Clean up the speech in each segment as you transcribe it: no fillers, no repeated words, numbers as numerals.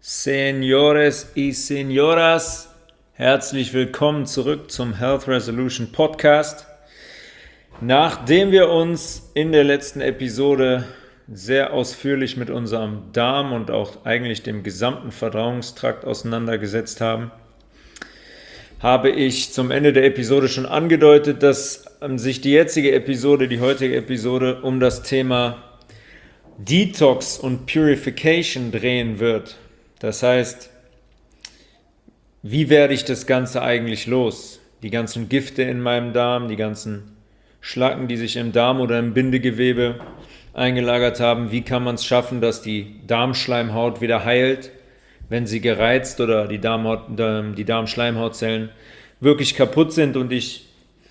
Señores y Señoras, herzlich willkommen zurück zum Health Resolution Podcast. Nachdem wir uns in der letzten Episode sehr ausführlich mit unserem Darm und auch eigentlich dem gesamten Verdauungstrakt auseinandergesetzt haben, habe ich zum Ende der Episode schon angedeutet, dass sich die heutige Episode um das Thema Detox und Purification drehen wird. Das heißt, wie werde ich das Ganze eigentlich los? Die ganzen Gifte in meinem Darm, die ganzen Schlacken, die sich im Darm oder im Bindegewebe eingelagert haben. Wie kann man es schaffen, dass die Darmschleimhaut wieder heilt, wenn sie gereizt oder die Darmschleimhautzellen wirklich kaputt sind und ich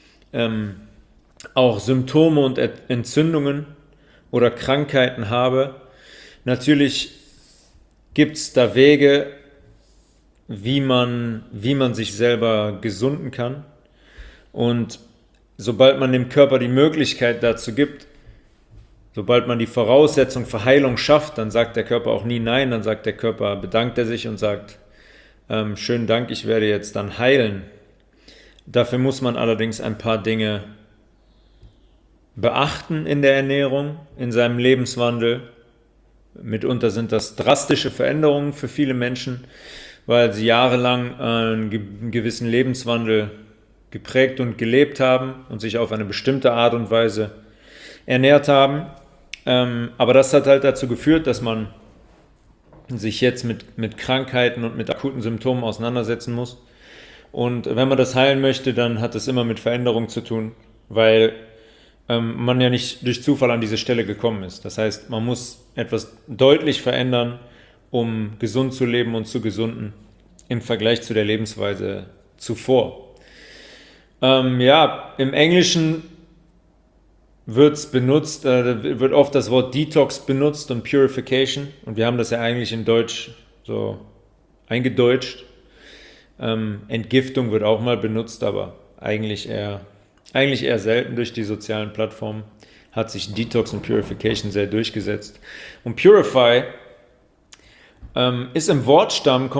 auch Symptome und Entzündungen oder Krankheiten habe. Natürlich gibt es da Wege, wie man sich selber gesunden kann. Und sobald man dem Körper die Möglichkeit dazu gibt, sobald man die Voraussetzung für Heilung schafft, dann sagt der Körper auch nie nein, dann sagt der Körper, bedankt er sich und sagt, schönen Dank, ich werde jetzt dann heilen. Dafür muss man allerdings ein paar Dinge beachten in der Ernährung, in seinem Lebenswandel. Mitunter sind das drastische Veränderungen für viele Menschen, weil sie jahrelang einen gewissen Lebenswandel geprägt und gelebt haben und sich auf eine bestimmte Art und Weise ernährt haben. Aber das hat halt dazu geführt, dass man sich jetzt mit Krankheiten und mit akuten Symptomen auseinandersetzen muss. Und wenn man das heilen möchte, dann hat das immer mit Veränderung zu tun, weil man ja nicht durch Zufall an diese Stelle gekommen ist. Das heißt, man muss etwas deutlich verändern, um gesund zu leben und zu gesunden im Vergleich zu der Lebensweise zuvor. Im Englischen wird oft das Wort Detox benutzt und Purification, und wir haben das ja eigentlich in Deutsch so eingedeutscht. Entgiftung wird auch mal benutzt, aber eigentlich eher selten. Durch die sozialen Plattformen hat sich Detox und Purification sehr durchgesetzt. Und Purify ist im Wortstamm,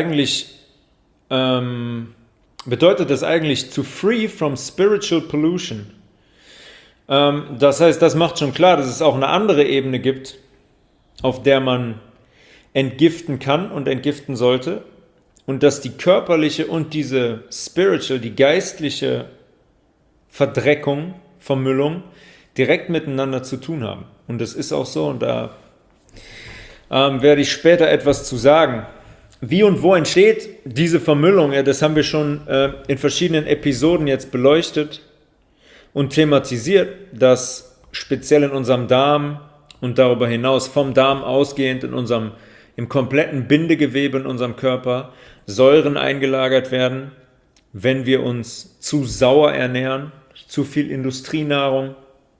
bedeutet das eigentlich to free from spiritual pollution. Das heißt, das macht schon klar, dass es auch eine andere Ebene gibt, auf der man entgiften kann und entgiften sollte, und dass die körperliche und diese spiritual, die geistliche Verdreckung, Vermüllung direkt miteinander zu tun haben. Und das ist auch so, und da werde ich später etwas zu sagen. Wie und wo entsteht diese Vermüllung? Ja, das haben wir schon in verschiedenen Episoden jetzt beleuchtet und thematisiert, dass speziell in unserem Darm und darüber hinaus vom Darm ausgehend im kompletten Bindegewebe in unserem Körper Säuren eingelagert werden, wenn wir uns zu sauer ernähren, zu viel Industrienahrung.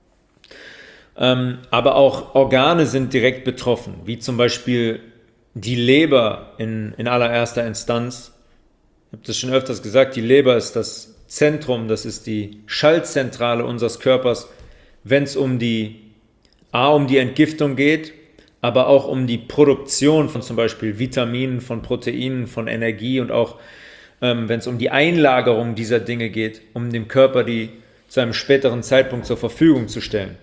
Aber auch Organe sind direkt betroffen, wie zum Beispiel die Leber in allererster Instanz. Ich habe das schon öfters gesagt, die Leber ist das Zentrum, das ist die Schaltzentrale unseres Körpers, wenn es um die Entgiftung geht, aber auch um die Produktion von zum Beispiel Vitaminen, von Proteinen, von Energie, und auch wenn es um die Einlagerung dieser Dinge geht, um dem Körper die zu einem späteren Zeitpunkt zur Verfügung zu stellen.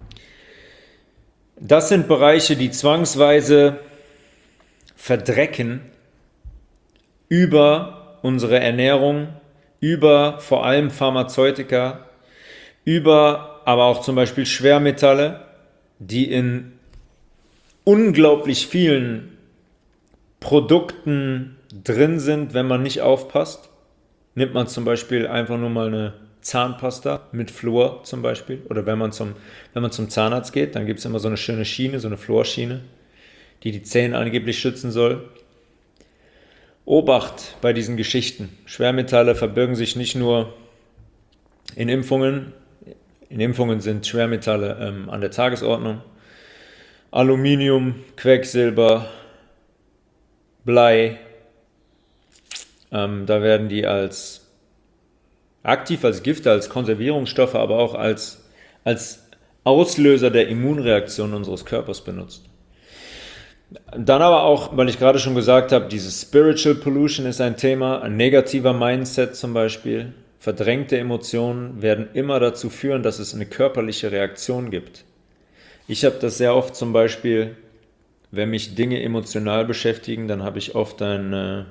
Das sind Bereiche, die zwangsweise verdrecken über unsere Ernährung, über vor allem Pharmazeutika, über aber auch zum Beispiel Schwermetalle, die in unglaublich vielen Produkten drin sind, wenn man nicht aufpasst. Nimmt man zum Beispiel einfach nur mal eine Zahnpasta mit Fluor zum Beispiel, oder wenn man zum Zahnarzt geht, dann gibt es immer so eine schöne Schiene, so eine Fluorschiene, die Zähne angeblich schützen soll. Obacht bei diesen Geschichten. Schwermetalle verbirgen sich nicht nur in Impfungen. In Impfungen sind Schwermetalle an der Tagesordnung. Aluminium, Quecksilber, Blei, da werden die aktiv als Gifte, als Konservierungsstoffe, aber auch als Auslöser der Immunreaktion unseres Körpers benutzt. Dann aber auch, weil ich gerade schon gesagt habe, diese Spiritual Pollution ist ein Thema, ein negativer Mindset zum Beispiel. Verdrängte Emotionen werden immer dazu führen, dass es eine körperliche Reaktion gibt. Ich habe das sehr oft zum Beispiel, wenn mich Dinge emotional beschäftigen, dann habe ich oft einen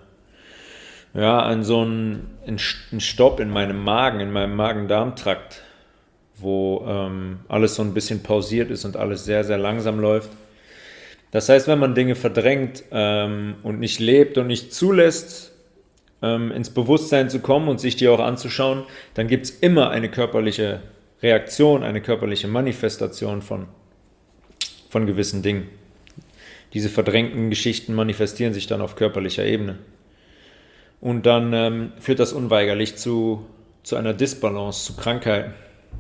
Stopp in meinem Magen, in meinem Magen-Darm-Trakt, wo alles so ein bisschen pausiert ist und alles sehr, sehr langsam läuft. Das heißt, wenn man Dinge verdrängt und nicht lebt und nicht zulässt, ins Bewusstsein zu kommen und sich die auch anzuschauen, dann gibt es immer eine körperliche Reaktion, eine körperliche Manifestation von gewissen Dingen. Diese verdrängten Geschichten manifestieren sich dann auf körperlicher Ebene. Und dann führt das unweigerlich zu einer Disbalance, zu Krankheiten.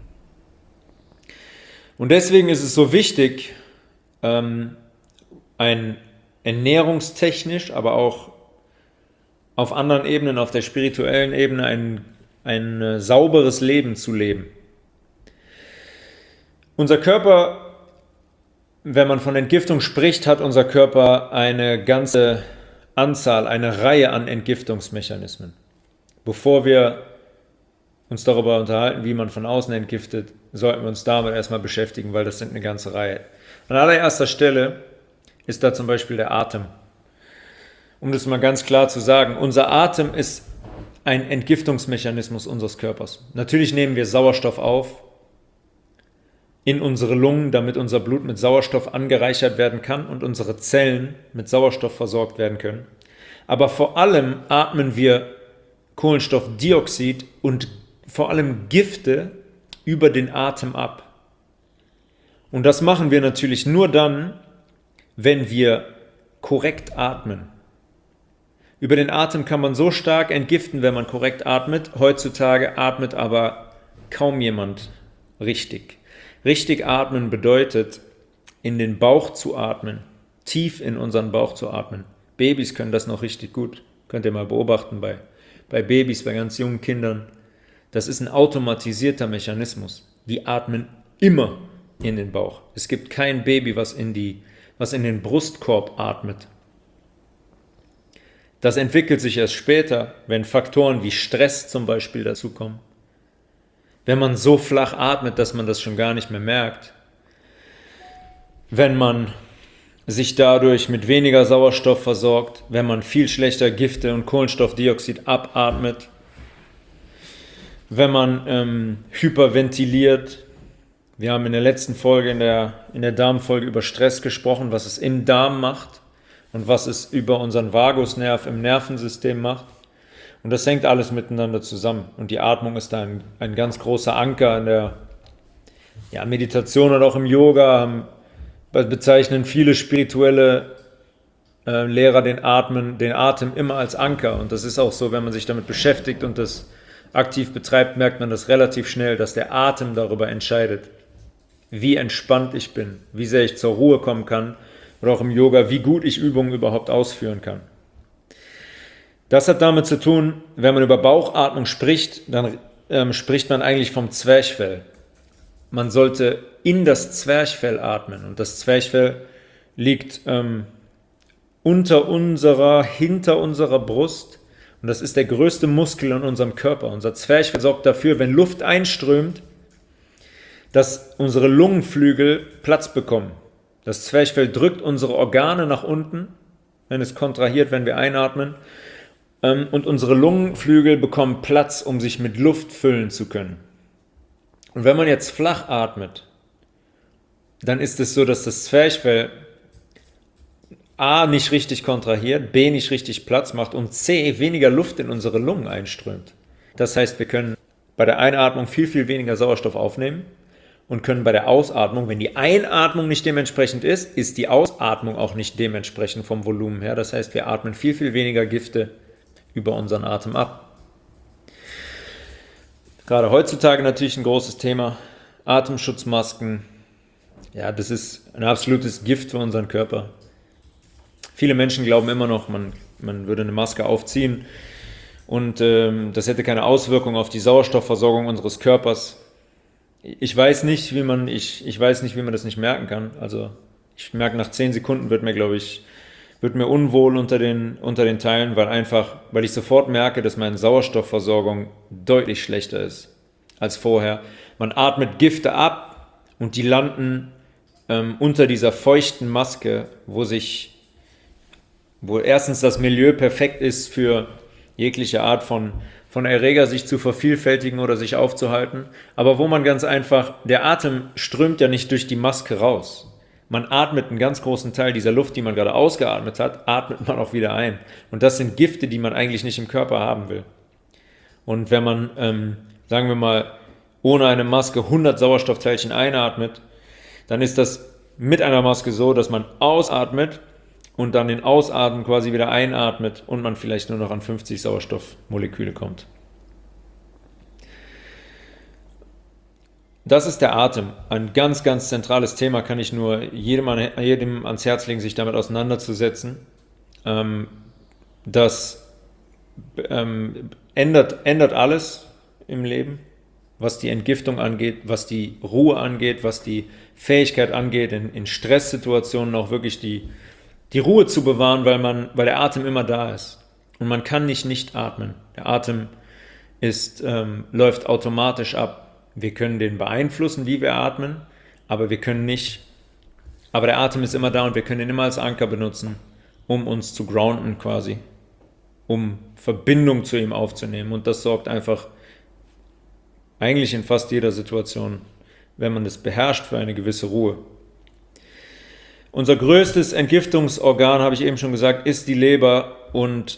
Und deswegen ist es so wichtig, ein ernährungstechnisch, aber auch auf anderen Ebenen, auf der spirituellen Ebene, ein sauberes Leben zu leben. Unser Körper, wenn man von Entgiftung spricht, hat unser Körper eine ganze Anzahl, eine Reihe an Entgiftungsmechanismen. Bevor wir uns darüber unterhalten, wie man von außen entgiftet, sollten wir uns damit erstmal beschäftigen, weil das sind eine ganze Reihe. An allererster Stelle ist da zum Beispiel der Atem. Um das mal ganz klar zu sagen, unser Atem ist ein Entgiftungsmechanismus unseres Körpers. Natürlich nehmen wir Sauerstoff auf in unsere Lungen, damit unser Blut mit Sauerstoff angereichert werden kann und unsere Zellen mit Sauerstoff versorgt werden können. Aber vor allem atmen wir Kohlenstoffdioxid und vor allem Gifte über den Atem ab. Und das machen wir natürlich nur dann, wenn wir korrekt atmen. Über den Atem kann man so stark entgiften, wenn man korrekt atmet. Heutzutage atmet aber kaum jemand richtig. Richtig atmen bedeutet, in den Bauch zu atmen, tief in unseren Bauch zu atmen. Babys können das noch richtig gut. Könnt ihr mal beobachten bei Babys, bei ganz jungen Kindern. Das ist ein automatisierter Mechanismus. Die atmen immer in den Bauch. Es gibt kein Baby, was in den Brustkorb atmet. Das entwickelt sich erst später, wenn Faktoren wie Stress zum Beispiel dazukommen. Wenn man so flach atmet, dass man das schon gar nicht mehr merkt. Wenn man sich dadurch mit weniger Sauerstoff versorgt, wenn man viel schlechter Gifte und Kohlenstoffdioxid abatmet, wenn man hyperventiliert. Wir haben in der letzten Folge, in der Darmfolge über Stress gesprochen, was es im Darm macht und was es über unseren Vagusnerv im Nervensystem macht. Und das hängt alles miteinander zusammen. Und die Atmung ist da ein ganz großer Anker in der Meditation und auch im Yoga. Bezeichnen viele spirituelle Lehrer den Atem immer als Anker. Und das ist auch so, wenn man sich damit beschäftigt und das aktiv betreibt, merkt man das relativ schnell, dass der Atem darüber entscheidet, wie entspannt ich bin, wie sehr ich zur Ruhe kommen kann oder auch im Yoga, wie gut ich Übungen überhaupt ausführen kann. Das hat damit zu tun, wenn man über Bauchatmung spricht, dann spricht man eigentlich vom Zwerchfell. Man sollte in das Zwerchfell atmen und das Zwerchfell liegt hinter unserer Brust und das ist der größte Muskel in unserem Körper. Unser Zwerchfell sorgt dafür, wenn Luft einströmt, dass unsere Lungenflügel Platz bekommen. Das Zwerchfell drückt unsere Organe nach unten, wenn es kontrahiert, wenn wir einatmen. Und unsere Lungenflügel bekommen Platz, um sich mit Luft füllen zu können. Und wenn man jetzt flach atmet, dann ist es so, dass das Zwerchfell A nicht richtig kontrahiert, B nicht richtig Platz macht und C weniger Luft in unsere Lungen einströmt. Das heißt, wir können bei der Einatmung viel, viel weniger Sauerstoff aufnehmen und können bei der Ausatmung, wenn die Einatmung nicht dementsprechend ist, ist die Ausatmung auch nicht dementsprechend vom Volumen her. Das heißt, wir atmen viel, viel weniger Gifte über unseren Atem ab. Gerade heutzutage natürlich ein großes Thema. Atemschutzmasken. Ja, das ist ein absolutes Gift für unseren Körper. Viele Menschen glauben immer noch, man würde eine Maske aufziehen und das hätte keine Auswirkung auf die Sauerstoffversorgung unseres Körpers. Ich weiß nicht, wie man das nicht merken kann. Also Ich merke, nach 10 Sekunden wird mir unwohl unter den Teilen, weil ich sofort merke, dass meine Sauerstoffversorgung deutlich schlechter ist als vorher. Man atmet Gifte ab und die landen unter dieser feuchten Maske, wo erstens das Milieu perfekt ist für jegliche Art von Erreger sich zu vervielfältigen oder sich aufzuhalten, aber wo man ganz einfach, der Atem strömt ja nicht durch die Maske raus. Man atmet einen ganz großen Teil dieser Luft, die man gerade ausgeatmet hat, atmet man auch wieder ein. Und das sind Gifte, die man eigentlich nicht im Körper haben will. Und wenn man, sagen wir mal, ohne eine Maske 100 Sauerstoffteilchen einatmet, dann ist das mit einer Maske so, dass man ausatmet und dann den Ausatmen quasi wieder einatmet und man vielleicht nur noch an 50 Sauerstoffmoleküle kommt. Das ist der Atem. Ein ganz, ganz zentrales Thema, kann ich nur jedem ans Herz legen, sich damit auseinanderzusetzen. Das ändert alles im Leben, was die Entgiftung angeht, was die Ruhe angeht, was die Fähigkeit angeht, in Stresssituationen auch wirklich die Ruhe zu bewahren, weil der Atem immer da ist. Und man kann nicht atmen. Der Atem läuft automatisch ab. Wir können den beeinflussen, wie wir atmen, aber wir können nicht. Aber der Atem ist immer da und wir können ihn immer als Anker benutzen, um uns zu grounden quasi, um Verbindung zu ihm aufzunehmen. Und das sorgt einfach eigentlich in fast jeder Situation, wenn man das beherrscht, für eine gewisse Ruhe. Unser größtes Entgiftungsorgan, habe ich eben schon gesagt, ist die Leber und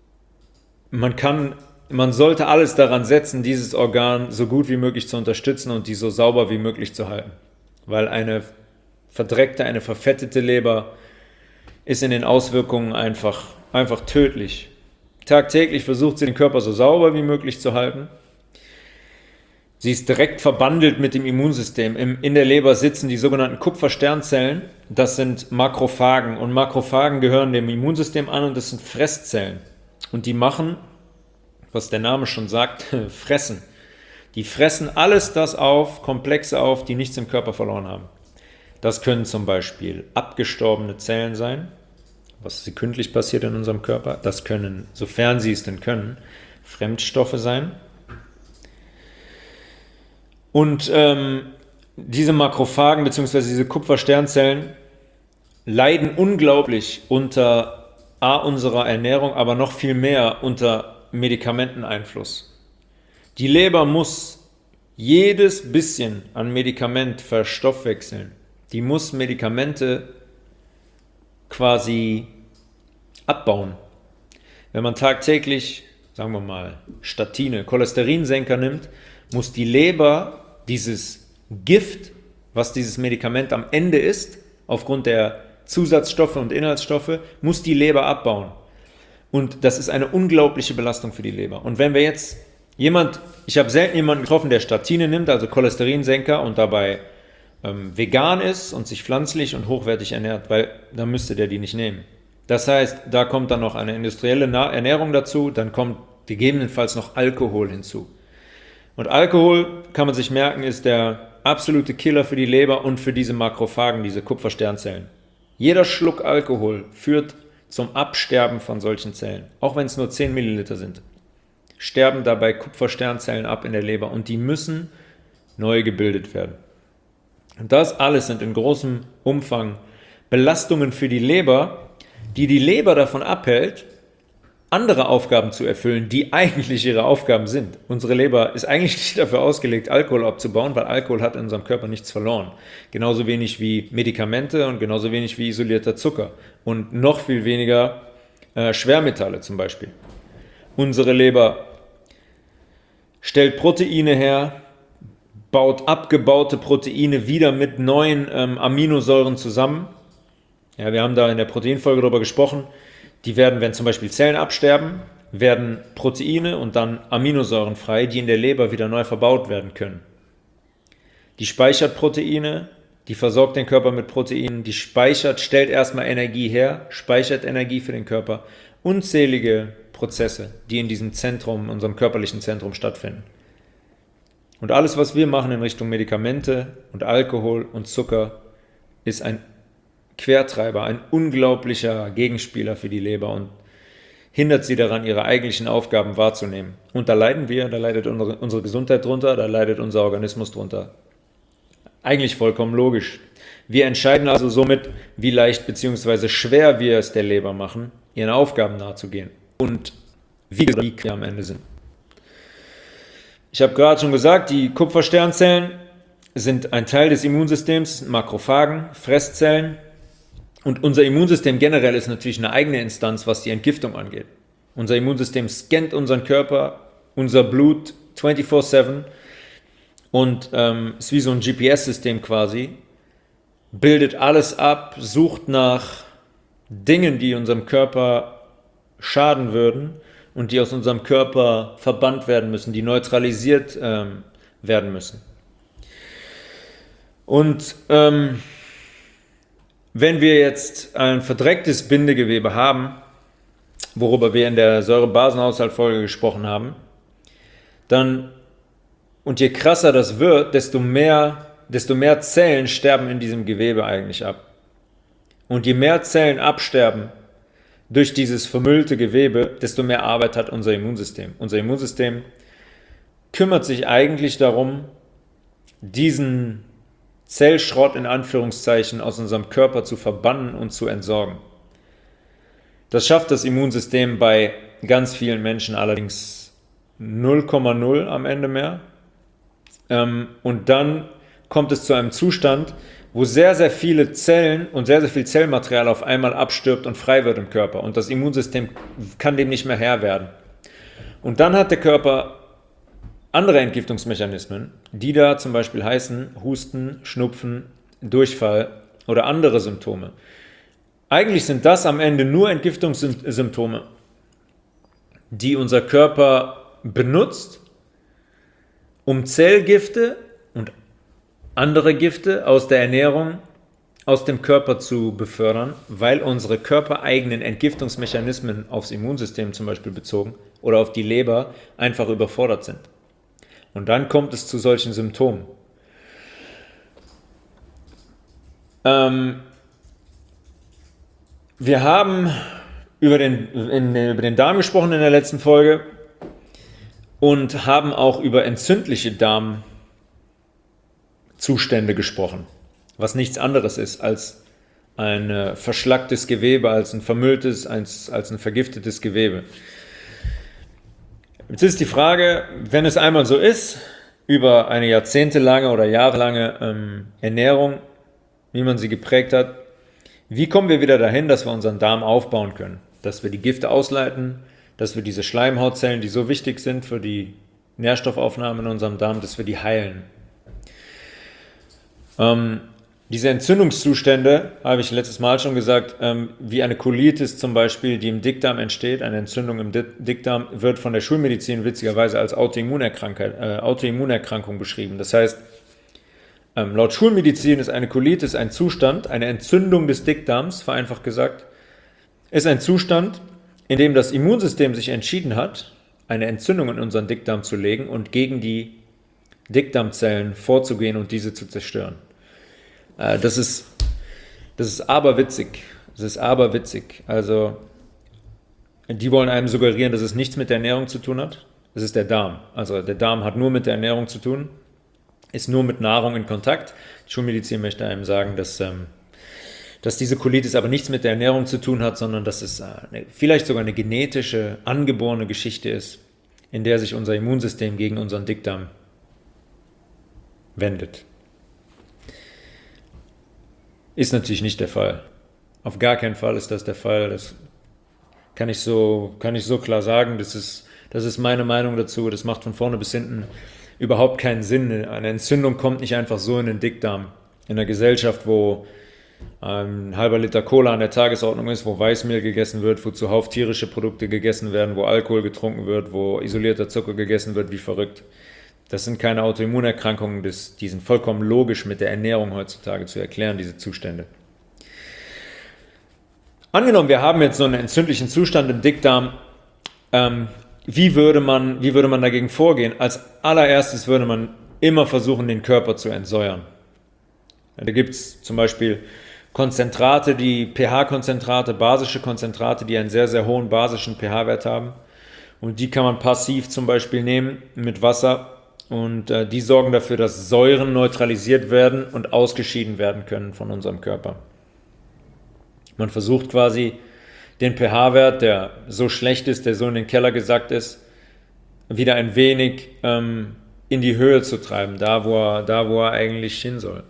man sollte alles daran setzen, dieses Organ so gut wie möglich zu unterstützen und die so sauber wie möglich zu halten. Weil eine verdreckte, eine verfettete Leber ist in den Auswirkungen einfach tödlich. Tagtäglich versucht sie, den Körper so sauber wie möglich zu halten. Sie ist direkt verbandelt mit dem Immunsystem. In der Leber sitzen die sogenannten Kupfersternzellen. Das sind Makrophagen. Und Makrophagen gehören dem Immunsystem an und das sind Fresszellen. Und die machen, was der Name schon sagt, fressen. Die fressen alles das auf, Komplexe auf, die nichts im Körper verloren haben. Das können zum Beispiel abgestorbene Zellen sein, was sekündlich passiert in unserem Körper. Das können, sofern sie es denn können, Fremdstoffe sein. Und diese Makrophagen bzw. diese Kupfersternzellen leiden unglaublich unter unserer Ernährung, aber noch viel mehr unter Medikamenteneinfluss. Die Leber muss jedes bisschen an Medikament verstoffwechseln. Die muss Medikamente quasi abbauen. Wenn man tagtäglich, sagen wir mal, Statine, Cholesterinsenker nimmt, muss die Leber dieses Gift, was dieses Medikament am Ende ist, aufgrund der Zusatzstoffe und Inhaltsstoffe, muss die Leber abbauen. Und das ist eine unglaubliche Belastung für die Leber. Und wenn wir jetzt ich habe selten jemanden getroffen, der Statine nimmt, also Cholesterinsenker, und dabei vegan ist und sich pflanzlich und hochwertig ernährt, weil dann müsste der die nicht nehmen. Das heißt, da kommt dann noch eine industrielle Ernährung dazu, dann kommt gegebenenfalls noch Alkohol hinzu. Und Alkohol, kann man sich merken, ist der absolute Killer für die Leber und für diese Makrophagen, diese Kupfersternzellen. Jeder Schluck Alkohol führt zum Absterben von solchen Zellen, auch wenn es nur 10 Milliliter sind. Sterben dabei Kupfersternzellen ab in der Leber und die müssen neu gebildet werden. Und das alles sind in großem Umfang Belastungen für die Leber davon abhält, andere Aufgaben zu erfüllen, die eigentlich ihre Aufgaben sind. Unsere Leber ist eigentlich nicht dafür ausgelegt, Alkohol abzubauen, weil Alkohol hat in unserem Körper nichts verloren. Genauso wenig wie Medikamente und genauso wenig wie isolierter Zucker. Und noch viel weniger Schwermetalle zum Beispiel. Unsere Leber stellt Proteine her, baut abgebaute Proteine wieder mit neuen Aminosäuren zusammen. Ja, wir haben da in der Proteinfolge darüber gesprochen. Die werden, wenn zum Beispiel Zellen absterben, werden Proteine und dann Aminosäuren frei, die in der Leber wieder neu verbaut werden können. Die speichert Proteine, die versorgt den Körper mit Proteinen, die stellt erstmal Energie her, speichert Energie für den Körper. Unzählige Prozesse, die in diesem Zentrum, unserem körperlichen Zentrum stattfinden. Und alles, was wir machen in Richtung Medikamente und Alkohol und Zucker, ist ein Quertreiber, ein unglaublicher Gegenspieler für die Leber und hindert sie daran, ihre eigentlichen Aufgaben wahrzunehmen. Und da leiden wir, da leidet unsere Gesundheit drunter, da leidet unser Organismus drunter. Eigentlich vollkommen logisch. Wir entscheiden also somit, wie leicht bzw. schwer wir es der Leber machen, ihren Aufgaben nachzugehen und wie wir am Ende sind. Ich habe gerade schon gesagt, die Kupfersternzellen sind ein Teil des Immunsystems, Makrophagen, Fresszellen. Und unser Immunsystem generell ist natürlich eine eigene Instanz, was die Entgiftung angeht. Unser Immunsystem scannt unseren Körper, unser Blut 24/7 und ist wie so ein GPS-System quasi, bildet alles ab, sucht nach Dingen, die unserem Körper schaden würden und die aus unserem Körper verbannt werden müssen, die neutralisiert werden müssen. Und wenn wir jetzt ein verdrecktes Bindegewebe haben, worüber wir in der Säurebasenhaushalt-Folge gesprochen haben, dann, und je krasser das wird, desto mehr Zellen sterben in diesem Gewebe eigentlich ab. Und je mehr Zellen absterben durch dieses vermüllte Gewebe, desto mehr Arbeit hat unser Immunsystem. Unser Immunsystem kümmert sich eigentlich darum, diesen Zellschrott in Anführungszeichen aus unserem Körper zu verbannen und zu entsorgen. Das schafft das Immunsystem bei ganz vielen Menschen allerdings 0,0 am Ende mehr. Und dann kommt es zu einem Zustand, wo sehr, sehr viele Zellen und sehr, sehr viel Zellmaterial auf einmal abstirbt und frei wird im Körper. Und das Immunsystem kann dem nicht mehr Herr werden. Und dann hat der Körper andere Entgiftungsmechanismen, die da zum Beispiel heißen Husten, Schnupfen, Durchfall oder andere Symptome. Eigentlich sind das am Ende nur Entgiftungssymptome, die unser Körper benutzt, um Zellgifte und andere Gifte aus der Ernährung aus dem Körper zu befördern, weil unsere körpereigenen Entgiftungsmechanismen aufs Immunsystem zum Beispiel bezogen oder auf die Leber einfach überfordert sind. Und dann kommt es zu solchen Symptomen. Wir haben über den Darm gesprochen in der letzten Folge und haben auch über entzündliche Darmzustände gesprochen, was nichts anderes ist als ein verschlacktes Gewebe, als ein vermülltes, als ein vergiftetes Gewebe. Jetzt ist die Frage, wenn es einmal so ist, über eine jahrzehntelange oder jahrelange Ernährung, wie man sie geprägt hat, wie kommen wir wieder dahin, dass wir unseren Darm aufbauen können, dass wir die Gifte ausleiten, dass wir diese Schleimhautzellen, die so wichtig sind für die Nährstoffaufnahme in unserem Darm, dass wir die heilen. Diese Entzündungszustände, habe ich letztes Mal schon gesagt, wie eine Colitis zum Beispiel, die im Dickdarm entsteht, eine Entzündung im Dickdarm, wird von der Schulmedizin witzigerweise als Autoimmunerkrankung beschrieben. Das heißt, laut Schulmedizin ist eine Colitis ein Zustand, eine Entzündung des Dickdarms, vereinfacht gesagt, ist ein Zustand, in dem das Immunsystem sich entschieden hat, eine Entzündung in unseren Dickdarm zu legen und gegen die Dickdarmzellen vorzugehen und diese zu zerstören. Das ist aberwitzig. Das ist aberwitzig. Also, die wollen einem suggerieren, dass es nichts mit der Ernährung zu tun hat. Das ist der Darm. Also, der Darm hat nur mit der Ernährung zu tun, ist nur mit Nahrung in Kontakt. Die Schulmedizin möchte einem sagen, dass diese Colitis aber nichts mit der Ernährung zu tun hat, sondern dass es vielleicht sogar eine genetische, angeborene Geschichte ist, in der sich unser Immunsystem gegen unseren Dickdarm wendet. Ist natürlich nicht der Fall. Auf gar keinen Fall ist das der Fall. Das kann ich so klar sagen. Das ist meine Meinung dazu. Das macht von vorne bis hinten überhaupt keinen Sinn. Eine Entzündung kommt nicht einfach so in den Dickdarm. In einer Gesellschaft, wo ein halber Liter Cola an der Tagesordnung ist, wo Weißmehl gegessen wird, wo zuhauf tierische Produkte gegessen werden, wo Alkohol getrunken wird, wo isolierter Zucker gegessen wird, wie verrückt. Das sind keine Autoimmunerkrankungen, die sind vollkommen logisch mit der Ernährung heutzutage zu erklären, diese Zustände. Angenommen, wir haben jetzt so einen entzündlichen Zustand im Dickdarm, wie würde man dagegen vorgehen? Als allererstes würde man immer versuchen, den Körper zu entsäuern. Da gibt es zum Beispiel Konzentrate, die pH-Konzentrate, basische Konzentrate, die einen sehr, sehr hohen basischen pH-Wert haben. Und die kann man passiv zum Beispiel nehmen mit Wasser. Und die sorgen dafür, dass Säuren neutralisiert werden und ausgeschieden werden können von unserem Körper. Man versucht quasi den pH-Wert, der so schlecht ist, der so in den Keller gesackt ist, wieder ein wenig in die Höhe zu treiben, da wo er eigentlich hin soll.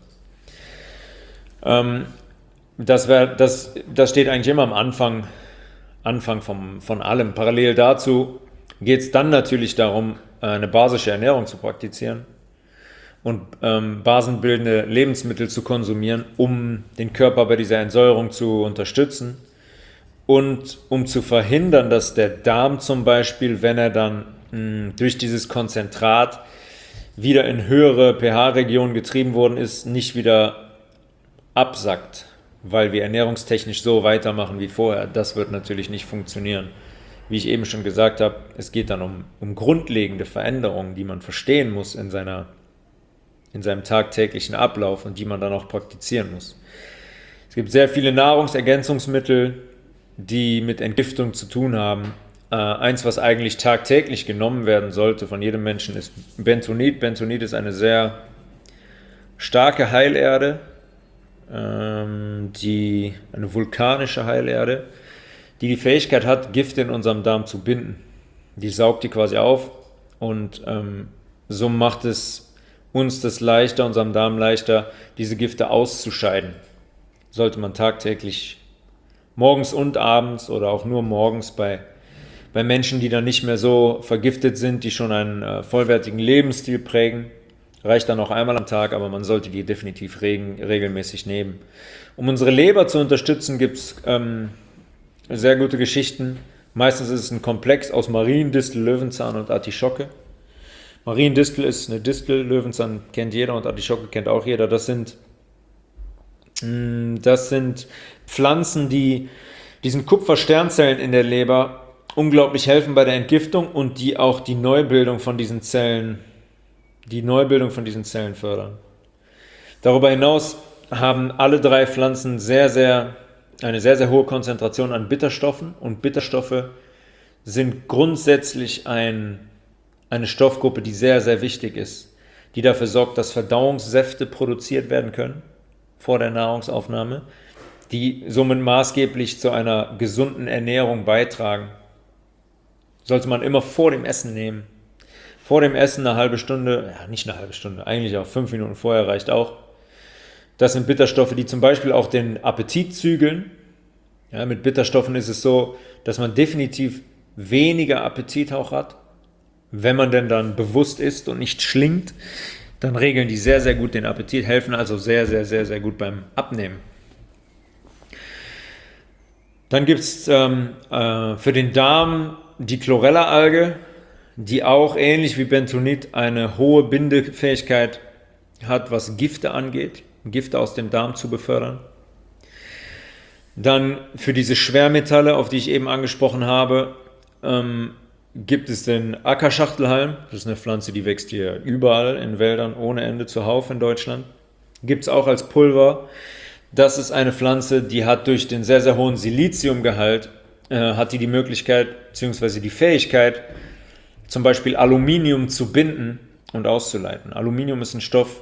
Das steht eigentlich immer am Anfang von allem. Parallel dazu geht es dann natürlich darum, eine basische Ernährung zu praktizieren und basenbildende Lebensmittel zu konsumieren, um den Körper bei dieser Entsäuerung zu unterstützen und um zu verhindern, dass der Darm zum Beispiel, wenn er dann durch dieses Konzentrat wieder in höhere pH-Regionen getrieben worden ist, nicht wieder absackt, weil wir ernährungstechnisch so weitermachen wie vorher. Das wird natürlich nicht funktionieren. Wie ich eben schon gesagt habe, es geht dann um grundlegende Veränderungen, die man verstehen muss in seinem tagtäglichen Ablauf und die man dann auch praktizieren muss. Es gibt sehr viele Nahrungsergänzungsmittel, die mit Entgiftung zu tun haben. Eins, was eigentlich tagtäglich genommen werden sollte von jedem Menschen, ist Bentonit. Bentonit ist eine sehr starke Heilerde, eine vulkanische Heilerde, die Fähigkeit hat, Gifte in unserem Darm zu binden. Die saugt die quasi auf und so macht es uns das leichter, unserem Darm leichter, diese Gifte auszuscheiden. Sollte man tagtäglich morgens und abends oder auch nur morgens bei Menschen, die dann nicht mehr so vergiftet sind, die schon einen vollwertigen Lebensstil prägen, reicht dann auch einmal am Tag, aber man sollte die definitiv regelmäßig nehmen. Um unsere Leber zu unterstützen, gibt es sehr gute Geschichten. Meistens ist es ein Komplex aus Mariendistel, Löwenzahn und Artischocke. Mariendistel ist eine Distel, Löwenzahn kennt jeder und Artischocke kennt auch jeder. Das sind Pflanzen, die diesen Kupfersternzellen in der Leber unglaublich helfen bei der Entgiftung und die auch die Neubildung von diesen Zellen fördern. Darüber hinaus haben alle drei Pflanzen eine sehr, sehr hohe Konzentration an Bitterstoffen und Bitterstoffe sind grundsätzlich eine Stoffgruppe, die sehr, sehr wichtig ist, die dafür sorgt, dass Verdauungssäfte produziert werden können vor der Nahrungsaufnahme, die somit maßgeblich zu einer gesunden Ernährung beitragen. Sollte man immer vor dem Essen nehmen. Vor dem Essen eine halbe Stunde, nicht eine halbe Stunde, eigentlich auch 5 Minuten vorher reicht auch. Das sind Bitterstoffe, die zum Beispiel auch den Appetit zügeln. Ja, mit Bitterstoffen ist es so, dass man definitiv weniger Appetit auch hat. Wenn man denn dann bewusst isst und nicht schlingt, dann regeln die sehr, sehr gut den Appetit, helfen also sehr, sehr, sehr, sehr gut beim Abnehmen. Dann gibt es für den Darm die Chlorella-Alge, die auch ähnlich wie Bentonit eine hohe Bindefähigkeit hat, was Gifte angeht, Gifte aus dem Darm zu befördern. Dann für diese Schwermetalle, auf die ich eben angesprochen habe, gibt es den Ackerschachtelhalm. Das ist eine Pflanze, die wächst hier überall in Wäldern ohne Ende zuhauf in Deutschland. Gibt es auch als Pulver. Das ist eine Pflanze, die hat durch den sehr, sehr hohen Siliziumgehalt, hat die Möglichkeit bzw. die Fähigkeit, zum Beispiel Aluminium zu binden und auszuleiten. Aluminium ist ein Stoff,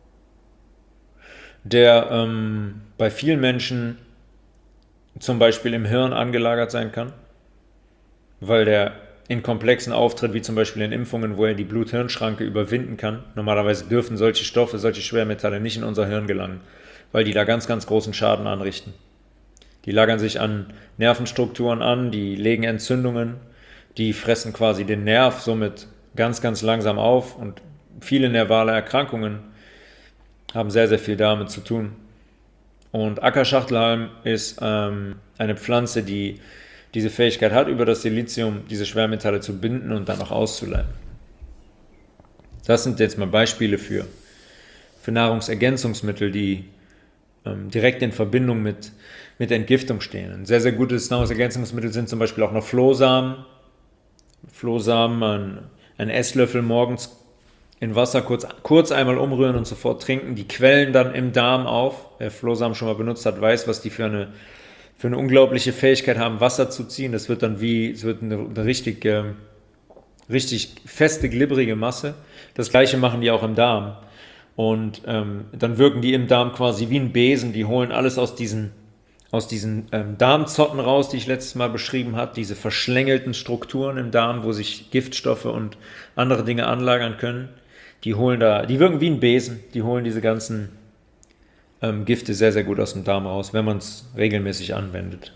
der bei vielen Menschen zum Beispiel im Hirn angelagert sein kann, weil der in Komplexen auftritt, wie zum Beispiel in Impfungen, wo er die Blut-Hirn-Schranke überwinden kann. Normalerweise dürfen solche Stoffe, solche Schwermetalle nicht in unser Hirn gelangen, weil die da ganz, ganz großen Schaden anrichten. Die lagern sich an Nervenstrukturen an, die legen Entzündungen, die fressen quasi den Nerv somit ganz, ganz langsam auf und viele nervale Erkrankungen haben sehr, sehr viel damit zu tun. Und Ackerschachtelhalm ist eine Pflanze, die diese Fähigkeit hat, über das Silizium diese Schwermetalle zu binden und dann auch auszuleiten. Das sind jetzt mal Beispiele für Nahrungsergänzungsmittel, die direkt in Verbindung mit Entgiftung stehen. Ein sehr, sehr gutes Nahrungsergänzungsmittel sind zum Beispiel auch noch Flohsamen. Flohsamen, ein Esslöffel morgens in Wasser kurz einmal umrühren und sofort trinken. Die quellen dann im Darm auf. Wer Flohsamen schon mal benutzt hat, weiß, was die für eine unglaubliche Fähigkeit haben, Wasser zu ziehen. Das wird dann eine richtig feste, glibberige Masse. Das gleiche machen die auch im Darm. Und dann wirken die im Darm quasi wie ein Besen. Die holen alles aus diesen Darmzotten raus, die ich letztes Mal beschrieben habe, diese verschlängelten Strukturen im Darm, wo sich Giftstoffe und andere Dinge anlagern können. Die wirken wie ein Besen, die holen diese ganzen Gifte sehr, sehr gut aus dem Darm raus, wenn man es regelmäßig anwendet.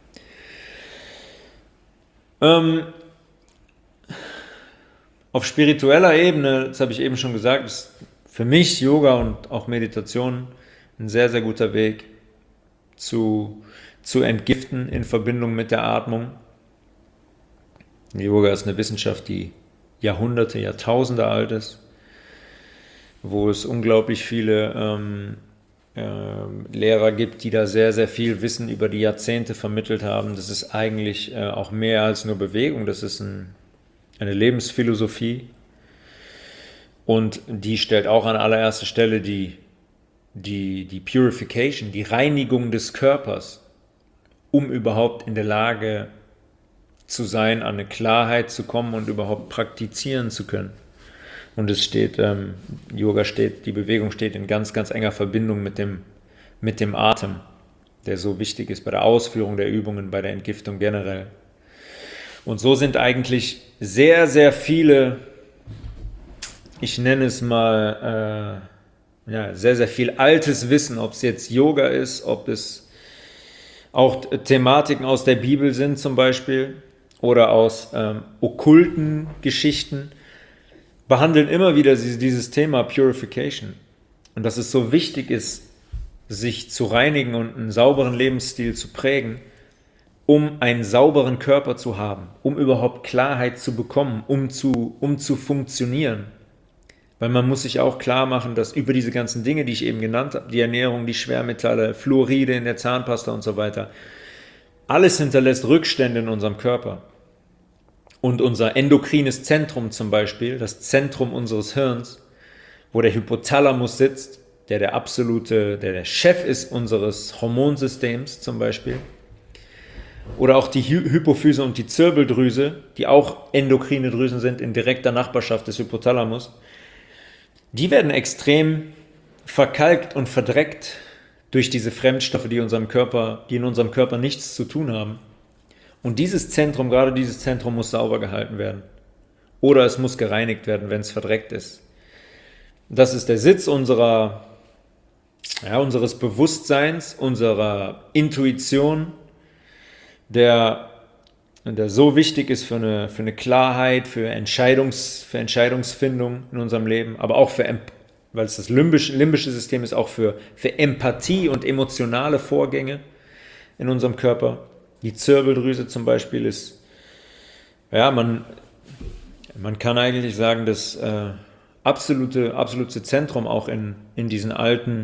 Auf spiritueller Ebene, das habe ich eben schon gesagt, ist für mich Yoga und auch Meditation ein sehr, sehr guter Weg zu entgiften in Verbindung mit der Atmung. Yoga ist eine Wissenschaft, die Jahrhunderte, Jahrtausende alt ist, wo es unglaublich viele Lehrer gibt, die da sehr, sehr viel Wissen über die Jahrzehnte vermittelt haben. Das ist eigentlich auch mehr als nur Bewegung, das ist eine Lebensphilosophie und die stellt auch an allererster Stelle die Purification, die Reinigung des Körpers, um überhaupt in der Lage zu sein, an eine Klarheit zu kommen und überhaupt praktizieren zu können. Und die Bewegung steht in ganz, ganz enger Verbindung mit dem Atem, der so wichtig ist bei der Ausführung der Übungen, bei der Entgiftung generell. Und so sind eigentlich sehr, sehr viele, ich nenne es mal, sehr, sehr viel altes Wissen, ob es jetzt Yoga ist, ob es auch Thematiken aus der Bibel sind zum Beispiel oder aus okkulten Geschichten, behandeln immer wieder dieses Thema Purification. Und dass es so wichtig ist, sich zu reinigen und einen sauberen Lebensstil zu prägen, um einen sauberen Körper zu haben, um überhaupt Klarheit zu bekommen, um zu funktionieren. Weil man muss sich auch klar machen, dass über diese ganzen Dinge, die ich eben genannt habe, die Ernährung, die Schwermetalle, Fluoride in der Zahnpasta und so weiter, alles hinterlässt Rückstände in unserem Körper. Und unser endokrines Zentrum zum Beispiel, das Zentrum unseres Hirns, wo der Hypothalamus sitzt, der Chef ist unseres Hormonsystems zum Beispiel, oder auch die Hypophyse und die Zirbeldrüse, die auch endokrine Drüsen sind in direkter Nachbarschaft des Hypothalamus, die werden extrem verkalkt und verdreckt durch diese Fremdstoffe, die in unserem Körper nichts zu tun haben. Und gerade dieses Zentrum muss sauber gehalten werden. Oder es muss gereinigt werden, wenn es verdreckt ist. Das ist der Sitz unseres Bewusstseins, unserer Intuition, der so wichtig ist für eine Klarheit, für Entscheidungsfindung in unserem Leben, aber auch weil es das limbische System ist, auch für Empathie und emotionale Vorgänge in unserem Körper. Die Zirbeldrüse zum Beispiel ist, man kann eigentlich sagen, das absolute Zentrum auch in diesen alten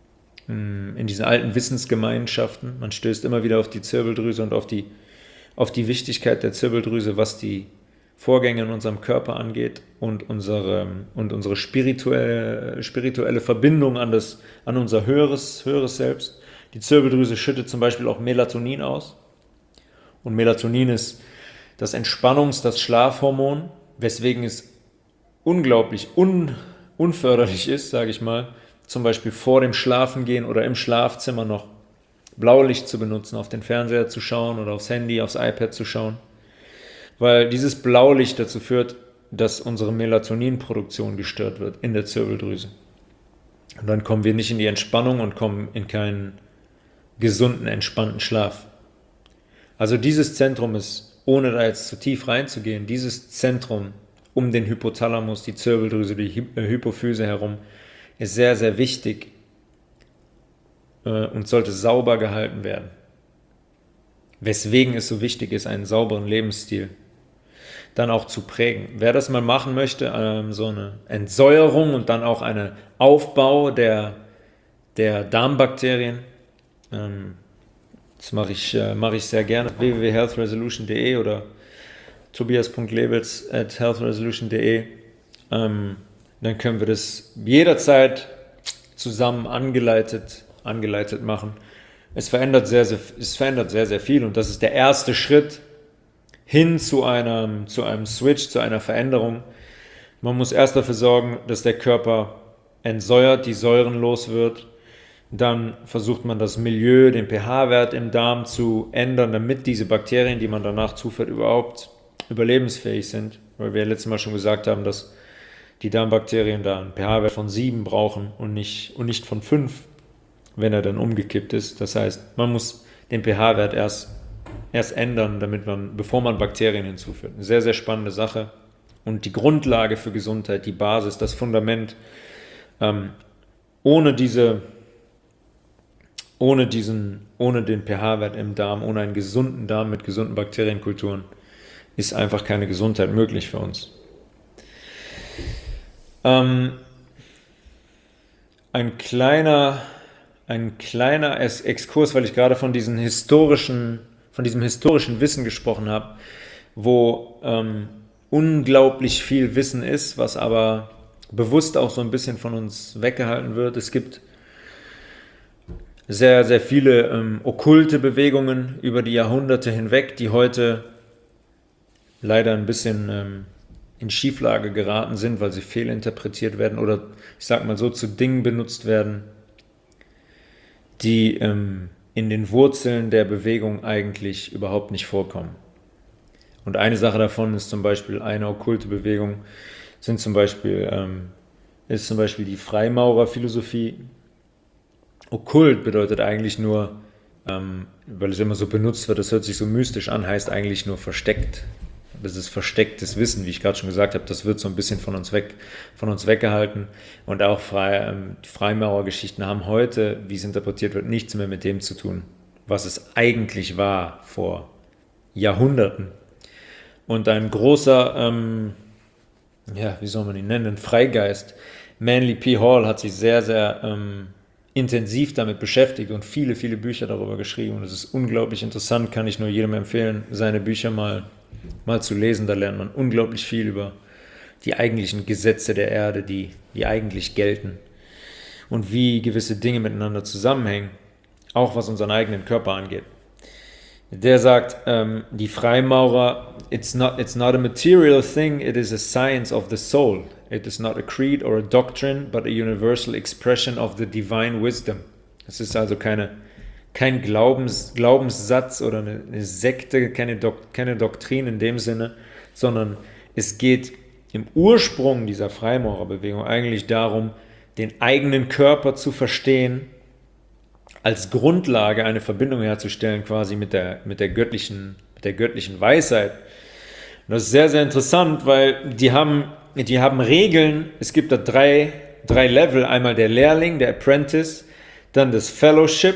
Wissensgemeinschaften. Man stößt immer wieder auf die Zirbeldrüse und auf die Wichtigkeit der Zirbeldrüse, was die Vorgänge in unserem Körper angeht und unsere spirituelle Verbindung an unser höheres Selbst. Die Zirbeldrüse schüttet zum Beispiel auch Melatonin aus. Und Melatonin ist das das Schlafhormon, weswegen es unglaublich unförderlich ist, sage ich mal, zum Beispiel vor dem Schlafengehen oder im Schlafzimmer noch Blaulicht zu benutzen, auf den Fernseher zu schauen oder aufs Handy, aufs iPad zu schauen. Weil dieses Blaulicht dazu führt, dass unsere Melatoninproduktion gestört wird in der Zirbeldrüse. Und dann kommen wir nicht in die Entspannung und kommen in keinen gesunden, entspannten Schlaf. Also dieses Zentrum ist, ohne da jetzt zu tief reinzugehen, dieses Zentrum um den Hypothalamus, die Zirbeldrüse, die Hypophyse herum, ist sehr, sehr wichtig und sollte sauber gehalten werden. Weswegen es so wichtig ist, einen sauberen Lebensstil dann auch zu prägen. Wer das mal machen möchte, so eine Entsäuerung und dann auch einen Aufbau der Darmbakterien, das mache ich sehr gerne. www.healthresolution.de oder tobias.lebels@healthresolution.de. dann können wir das jederzeit zusammen angeleitet machen. Es verändert sehr, sehr viel und das ist der erste Schritt hin zu einem Switch, zu einer Veränderung. Man muss erst dafür sorgen, dass der Körper entsäuert, die Säuren los wird. Dann versucht man das Milieu, den pH-Wert im Darm zu ändern, damit diese Bakterien, die man danach zuführt, überhaupt überlebensfähig sind. Weil wir letztes Mal schon gesagt haben, dass die Darmbakterien da einen pH-Wert von 7 brauchen und nicht von 5, wenn er dann umgekippt ist. Das heißt, man muss den pH-Wert erst ändern, bevor man Bakterien hinzufügt. Eine sehr, sehr spannende Sache. Und die Grundlage für Gesundheit, die Basis, das Fundament, ohne den pH-Wert im Darm, ohne einen gesunden Darm mit gesunden Bakterienkulturen, ist einfach keine Gesundheit möglich für uns. Ein kleiner Exkurs, weil ich gerade von diesem historischen Wissen gesprochen habe, wo unglaublich viel Wissen ist, was aber bewusst auch so ein bisschen von uns weggehalten wird. Es gibt sehr, sehr viele okkulte Bewegungen über die Jahrhunderte hinweg, die heute leider ein bisschen in Schieflage geraten sind, weil sie fehlinterpretiert werden oder, ich sag mal so, zu Dingen benutzt werden, die in den Wurzeln der Bewegung eigentlich überhaupt nicht vorkommen. Und eine Sache davon ist zum Beispiel, eine okkulte Bewegung ist zum Beispiel die Freimaurerphilosophie. Okkult bedeutet eigentlich nur, weil es immer so benutzt wird, das hört sich so mystisch an, heißt eigentlich nur versteckt. Das ist verstecktes Wissen, wie ich gerade schon gesagt habe, das wird so ein bisschen von uns weggehalten. Und auch die Freimaurergeschichten haben heute, wie es interpretiert wird, nichts mehr mit dem zu tun, was es eigentlich war vor Jahrhunderten. Und ein großer, wie soll man ihn nennen, Freigeist, Manly P. Hall, hat sich sehr, sehr intensiv damit beschäftigt und viele, viele Bücher darüber geschrieben. Und es ist unglaublich interessant, kann ich nur jedem empfehlen, seine Bücher mal zu lesen. Da lernt man unglaublich viel über die eigentlichen Gesetze der Erde, die eigentlich gelten und wie gewisse Dinge miteinander zusammenhängen, auch was unseren eigenen Körper angeht. Der sagt, die Freimaurer, it's not a material thing, it is a science of the soul. It is not a creed or a doctrine, but a universal expression of the divine wisdom. Es ist also kein Glaubenssatz oder eine Sekte, keine Doktrin in dem Sinne, sondern es geht im Ursprung dieser Freimaurerbewegung eigentlich darum, den eigenen Körper zu verstehen, als Grundlage eine Verbindung herzustellen quasi mit der göttlichen Weisheit. Und das ist sehr, sehr interessant, weil die haben Regeln. Es gibt da drei Level, einmal der Lehrling, der Apprentice, dann das Fellowship,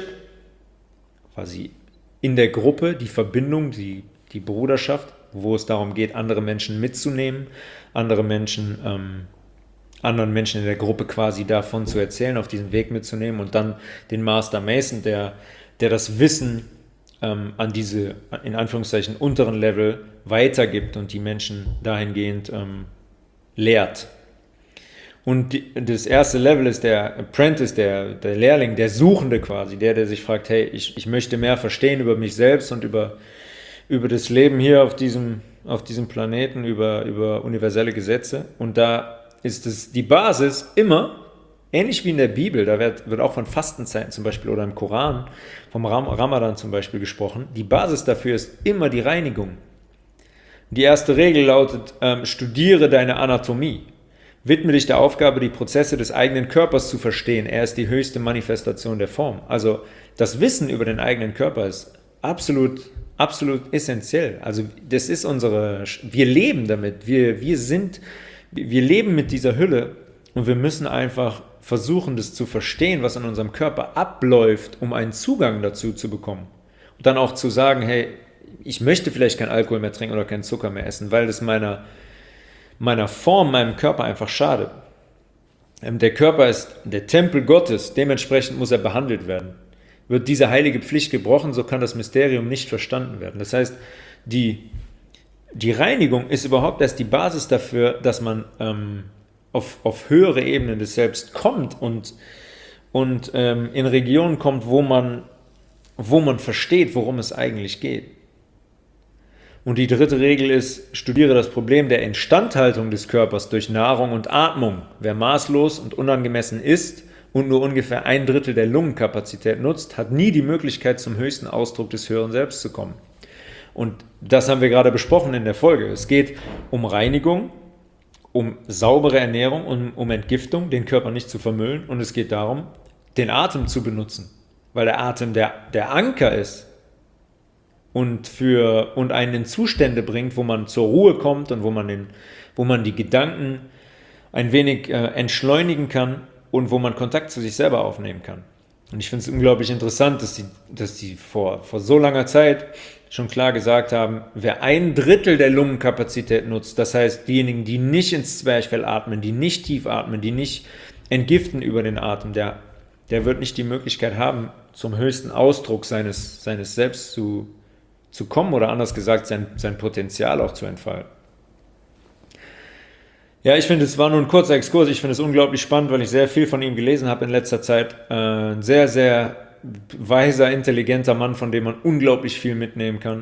quasi in der Gruppe, die Verbindung, die Bruderschaft, wo es darum geht, andere Menschen mitzunehmen, anderen Menschen in der Gruppe quasi davon zu erzählen, auf diesen Weg mitzunehmen, und dann den Master Mason, der das Wissen an diese, in Anführungszeichen, unteren Level weitergibt und die Menschen dahingehend lehrt. Und das erste Level ist der Apprentice, der Lehrling, der Suchende quasi, der sich fragt, hey, ich möchte mehr verstehen über mich selbst und über das Leben hier auf diesem Planeten, über universelle Gesetze. Und da ist es die Basis immer, ähnlich wie in der Bibel, da wird auch von Fastenzeiten zum Beispiel oder im Koran, vom Ramadan zum Beispiel gesprochen, die Basis dafür ist immer die Reinigung. Die erste Regel lautet, studiere deine Anatomie. Widme dich der Aufgabe, die Prozesse des eigenen Körpers zu verstehen. Er ist die höchste Manifestation der Form. Also das Wissen über den eigenen Körper ist absolut essentiell. Also das ist wir leben damit. Wir leben mit dieser Hülle und wir müssen einfach versuchen, das zu verstehen, was in unserem Körper abläuft, um einen Zugang dazu zu bekommen. Und dann auch zu sagen, hey, ich möchte vielleicht keinen Alkohol mehr trinken oder keinen Zucker mehr essen, weil das meiner Form, meinem Körper einfach schadet. Der Körper ist der Tempel Gottes, dementsprechend muss er behandelt werden. Wird diese heilige Pflicht gebrochen, so kann das Mysterium nicht verstanden werden. Das heißt, die Reinigung ist überhaupt erst die Basis dafür, dass man auf höhere Ebenen des Selbst kommt und in Regionen kommt, wo man versteht, worum es eigentlich geht. Und die dritte Regel ist, studiere das Problem der Instandhaltung des Körpers durch Nahrung und Atmung. Wer maßlos und unangemessen isst und nur ungefähr 1/3 der Lungenkapazität nutzt, hat nie die Möglichkeit, zum höchsten Ausdruck des höheren Selbst zu kommen. Und das haben wir gerade besprochen in der Folge. Es geht um Reinigung, um saubere Ernährung, um Entgiftung, den Körper nicht zu vermüllen. Und es geht darum, den Atem zu benutzen, weil der Atem der Anker ist und einen in Zustände bringt, wo man zur Ruhe kommt und wo man die Gedanken ein wenig entschleunigen kann und wo man Kontakt zu sich selber aufnehmen kann. Und ich finde es unglaublich interessant, dass die vor so langer Zeit schon klar gesagt haben, wer 1/3 der Lungenkapazität nutzt, das heißt diejenigen, die nicht ins Zwerchfell atmen, die nicht tief atmen, die nicht entgiften über den Atem, der wird nicht die Möglichkeit haben, zum höchsten Ausdruck seines Selbst zu kommen oder anders gesagt, sein Potenzial auch zu entfalten. Ja, ich finde, es war nur ein kurzer Exkurs. Ich finde es unglaublich spannend, weil ich sehr viel von ihm gelesen habe in letzter Zeit. Ein sehr, sehr weiser, intelligenter Mann, von dem man unglaublich viel mitnehmen kann.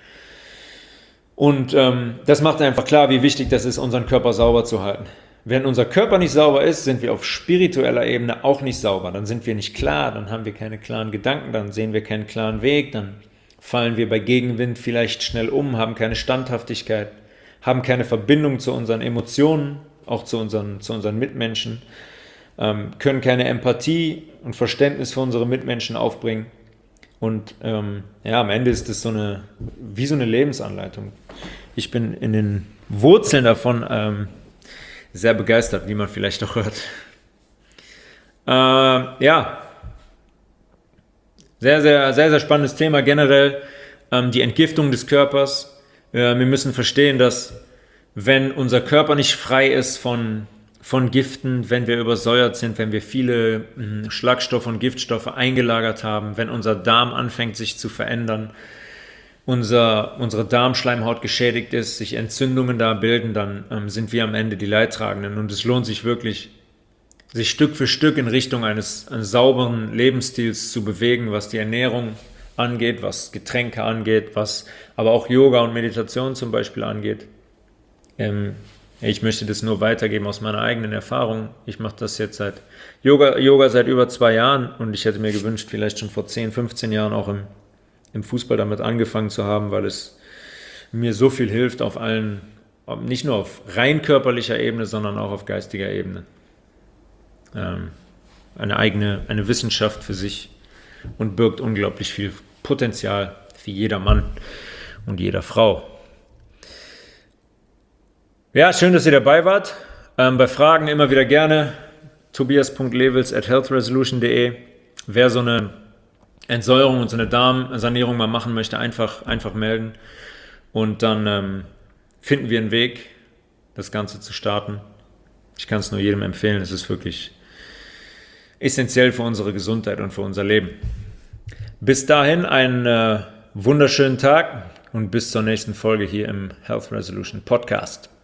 Und das macht einfach klar, wie wichtig das ist, unseren Körper sauber zu halten. Wenn unser Körper nicht sauber ist, sind wir auf spiritueller Ebene auch nicht sauber. Dann sind wir nicht klar, dann haben wir keine klaren Gedanken, dann sehen wir keinen klaren Weg, dann fallen wir bei Gegenwind vielleicht schnell um, haben keine Standhaftigkeit, haben keine Verbindung zu unseren Emotionen, auch zu unseren Mitmenschen, können keine Empathie und Verständnis für unsere Mitmenschen aufbringen. Und am Ende ist es wie so eine Lebensanleitung. Ich bin in den Wurzeln davon sehr begeistert, wie man vielleicht auch hört. Sehr, sehr, sehr, sehr spannendes Thema generell, die Entgiftung des Körpers. Wir müssen verstehen, dass wenn unser Körper nicht frei ist von Giften, wenn wir übersäuert sind, wenn wir viele Schlagstoffe und Giftstoffe eingelagert haben, wenn unser Darm anfängt sich zu verändern, unsere Darmschleimhaut geschädigt ist, sich Entzündungen da bilden, dann sind wir am Ende die Leidtragenden. Und es lohnt sich wirklich, sich Stück für Stück in Richtung eines sauberen Lebensstils zu bewegen, was die Ernährung angeht, was Getränke angeht, was aber auch Yoga und Meditation zum Beispiel angeht. Ich möchte das nur weitergeben aus meiner eigenen Erfahrung. Ich mache das jetzt seit Yoga seit über 2 Jahren und ich hätte mir gewünscht, vielleicht schon vor 10, 15 Jahren auch im Fußball damit angefangen zu haben, weil es mir so viel hilft auf allen, nicht nur auf rein körperlicher Ebene, sondern auch auf geistiger Ebene. Eine Wissenschaft für sich und birgt unglaublich viel Potenzial für jeder Mann und jeder Frau. Ja, schön, dass ihr dabei wart. Bei Fragen immer wieder gerne tobias.levels@healthresolution.de. Wer so eine Entsäuerung und so eine Darmsanierung mal machen möchte, einfach melden. Und dann finden wir einen Weg, das Ganze zu starten. Ich kann es nur jedem empfehlen. Es ist wirklich essentiell für unsere Gesundheit und für unser Leben. Bis dahin einen wunderschönen Tag und bis zur nächsten Folge hier im Health Resolution Podcast.